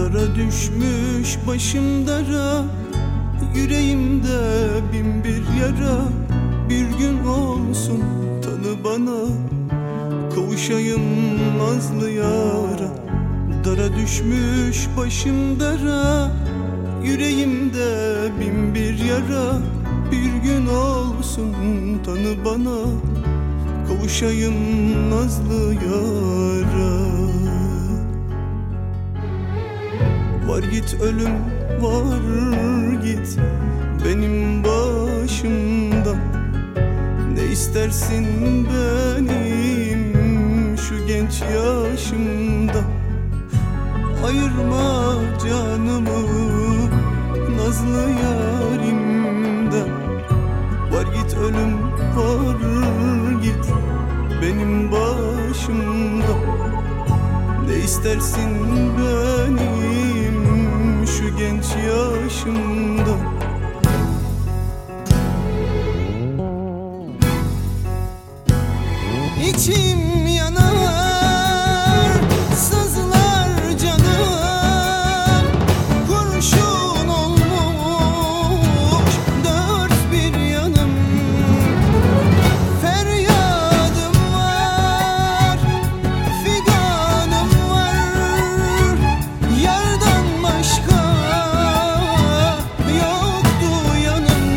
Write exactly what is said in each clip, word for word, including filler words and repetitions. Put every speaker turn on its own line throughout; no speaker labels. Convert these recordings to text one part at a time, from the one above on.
Dara düşmüş başım dara, yüreğimde bin bir yara. Bir gün olsun tanı bana, kavuşayım nazlı yara. Dara düşmüş başım dara, yüreğimde bin bir yara. Bir gün olsun tanı bana, kavuşayım nazlı yara. Var git ölüm, var git benim başımdan. Ne istersin benim şu genç yaşımda. Ayırma canımı nazlı yarimden. Var git ölüm, var git benim başımdan. Ne istersin benim şu genç yaşımda. İçim yanar, sızlar canım. Kurşun olmuş dört bir yanım. Feryadım var, figanım var. Yardan başka yoktu yanım.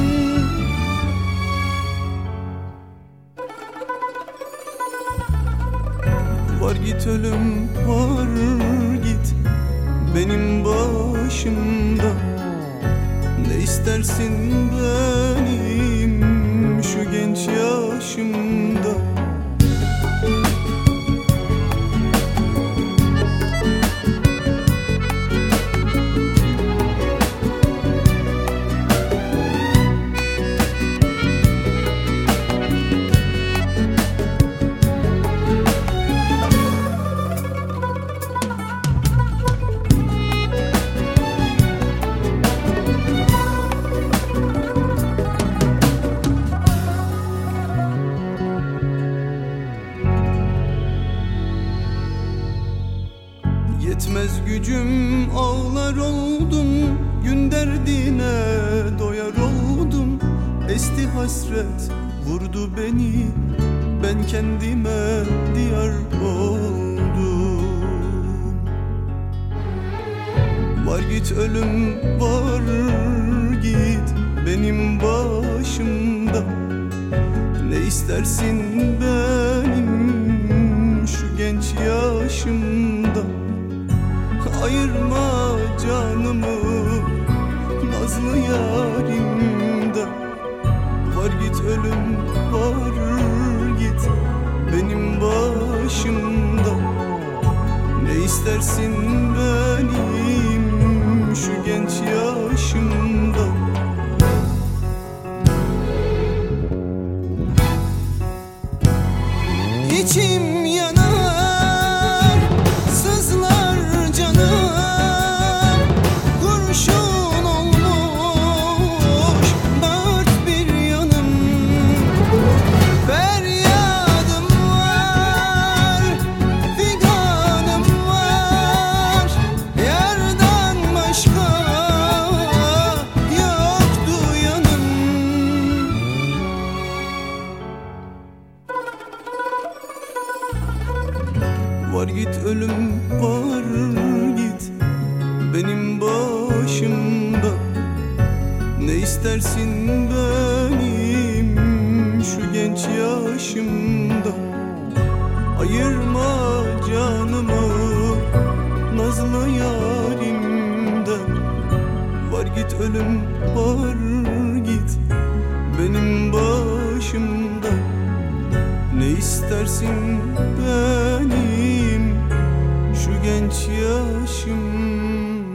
Var git ölüm, var git benim başımda. Ne istersin benim şu genç yaşımda. Yetmez gücüm, ağlar oldum. Gün derdine doyar oldum. Esti hasret, vurdu beni. Ben kendime diyar oldum. Var git ölüm, var git benim başımda. Ne istersin benim şu genç yaşımda. Ayırma canımı nazlı yarimden. Var git ölüm, var git benim başımda. Ne istersin benim şu genç yaşımda. İçim yanar, sızlar canım. Kurşun olmuş dört bir yanım. Feryadım var, figanım var. Yardan başka yoktu yanım. Var git ölüm, var git benim başımda. Ne istersin benim şu genç yaşımda. Ayırma canımı nazlı yarimden. Var git ölüm, var git benim başımda. Ne istersin benim şu genç yaşım.